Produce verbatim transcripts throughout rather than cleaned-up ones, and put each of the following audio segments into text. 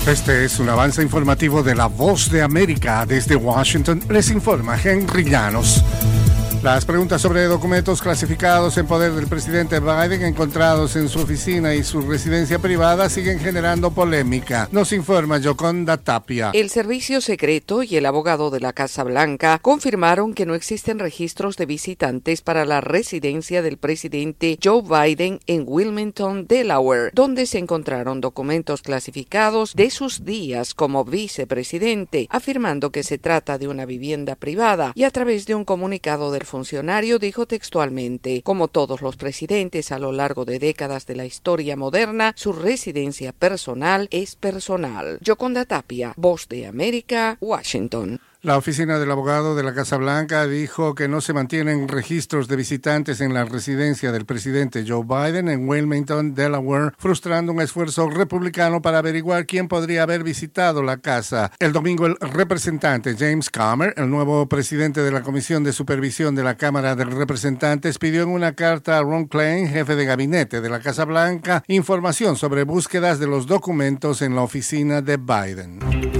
Este es un avance informativo de La Voz de América. Desde Washington les informa Henry Llanos. Las preguntas sobre documentos clasificados en poder del presidente Biden encontrados en su oficina y su residencia privada siguen generando polémica. Nos informa Yoconda Tapia. El servicio secreto y el abogado de la Casa Blanca confirmaron que no existen registros de visitantes para la residencia del presidente Joe Biden en Wilmington, Delaware, donde se encontraron documentos clasificados de sus días como vicepresidente, afirmando que se trata de una vivienda privada, y a través de un comunicado del funcionario dijo textualmente: como todos los presidentes a lo largo de décadas de la historia moderna, su residencia personal es personal. Yoconda Tapia, Voz de América, Washington. La oficina del abogado de la Casa Blanca dijo que no se mantienen registros de visitantes en la residencia del presidente Joe Biden en Wilmington, Delaware, frustrando un esfuerzo republicano para averiguar quién podría haber visitado la casa. El domingo, el representante James Comer, el nuevo presidente de la Comisión de Supervisión de la Cámara de Representantes, pidió en una carta a Ron Klain, jefe de gabinete de la Casa Blanca, información sobre búsquedas de los documentos en la oficina de Biden.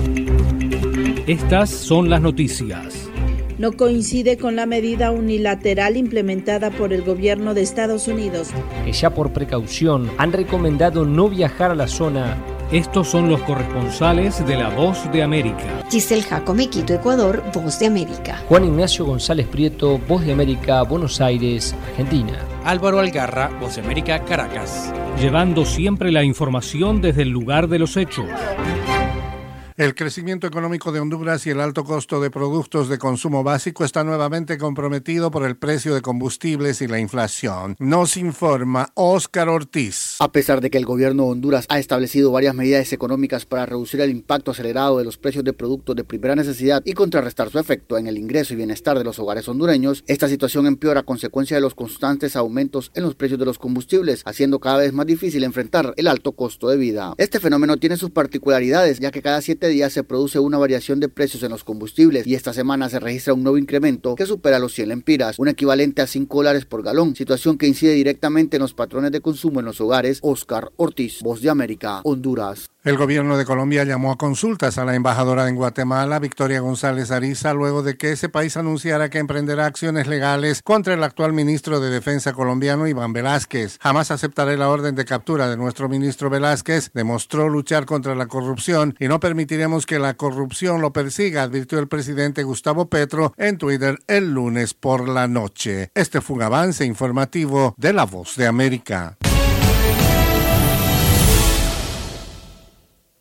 Estas son las noticias. No coincide con la medida unilateral implementada por el gobierno de Estados Unidos, que ya por precaución han recomendado no viajar a la zona. Estos son los corresponsales de La Voz de América. Giselle Jacome, Quito, Ecuador, Voz de América. Juan Ignacio González Prieto, Voz de América, Buenos Aires, Argentina. Álvaro Algarra, Voz de América, Caracas. Llevando siempre la información desde el lugar de los hechos. El crecimiento económico de Honduras y el alto costo de productos de consumo básico está nuevamente comprometido por el precio de combustibles y la inflación. Nos informa Óscar Ortiz. A pesar de que el gobierno de Honduras ha establecido varias medidas económicas para reducir el impacto acelerado de los precios de productos de primera necesidad y contrarrestar su efecto en el ingreso y bienestar de los hogares hondureños, esta situación empeora a consecuencia de los constantes aumentos en los precios de los combustibles, haciendo cada vez más difícil enfrentar el alto costo de vida. Este fenómeno tiene sus particularidades, ya que cada siete días se produce una variación de precios en los combustibles y esta semana se registra un nuevo incremento que supera los cien lempiras, un equivalente a cinco dólares por galón, situación que incide directamente en los patrones de consumo en los hogares. Óscar Ortiz, Voz de América, Honduras. El gobierno de Colombia llamó a consultas a la embajadora en Guatemala, Victoria González Ariza, luego de que ese país anunciara que emprenderá acciones legales contra el actual ministro de Defensa colombiano, Iván Velázquez. Jamás aceptaré la orden de captura de nuestro ministro Velázquez, demostró luchar contra la corrupción y no permitiremos que la corrupción lo persiga, advirtió el presidente Gustavo Petro en Twitter el lunes por la noche. Este fue un avance informativo de La Voz de América.